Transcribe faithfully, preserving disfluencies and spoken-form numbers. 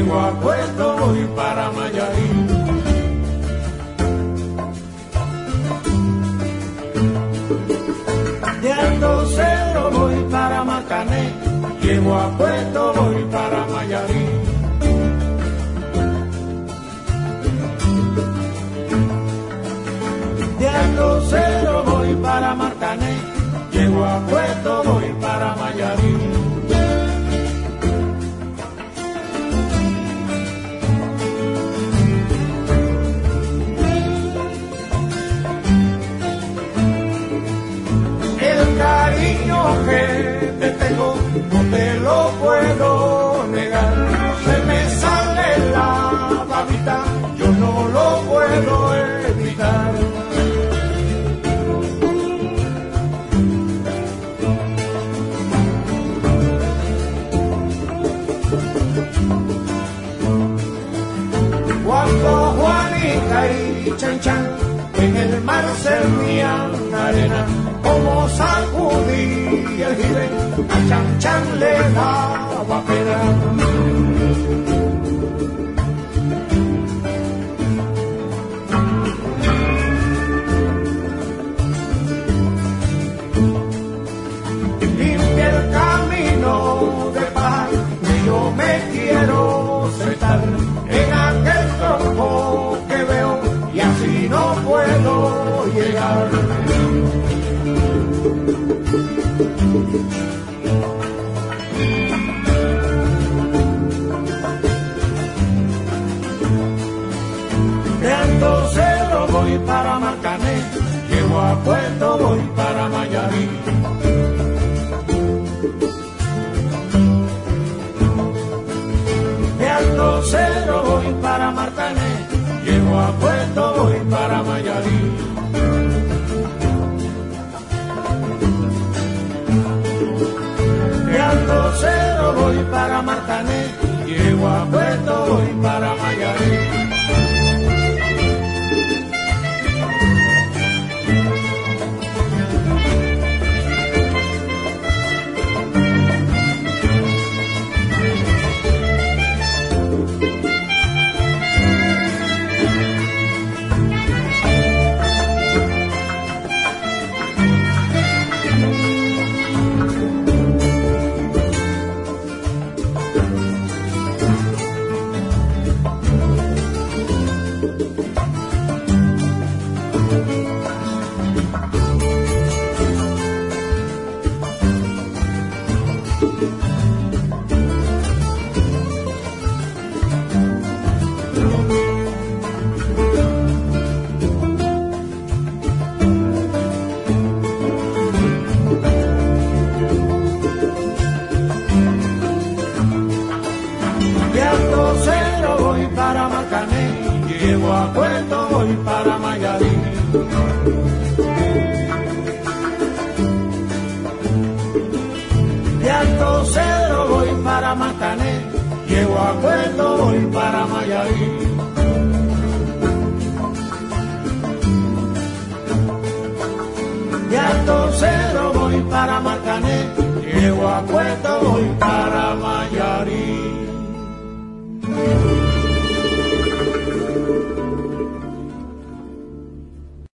llego a Puerto, voy para Mayarí. De Alto Cedro voy para Marcané, llego a Puerto, voy para Mayarí. De Alto Cedro voy para Marcané, llego a Puerto, voy para Mayarí. El cariño que te tengo no te lo puedo negar. Se me sale la babita, yo no lo puedo evitar. Cuando Juanita y Chan Chan en el mar servían arena, como sacudí el jibe, a Chan Chan le daba pena. Limpia el camino de paz, que yo me quiero sentar en aquel tronco que veo y así no puedo llegar. De Alto Cedro voy para Marcané, llego a Puerto, voy para Mayarí. De Alto Cedro voy para Marcané, llego a Puerto, voy para Mayarí. De Alto Cedro voy para Marcané, llego a Puerto, voy para Mayarí. Llego a Puerto, voy para Mayarí. De Alto Cedro voy para Marcané, llego a Puerto, voy para Mayarí. De Alto Cedro voy para Marcané,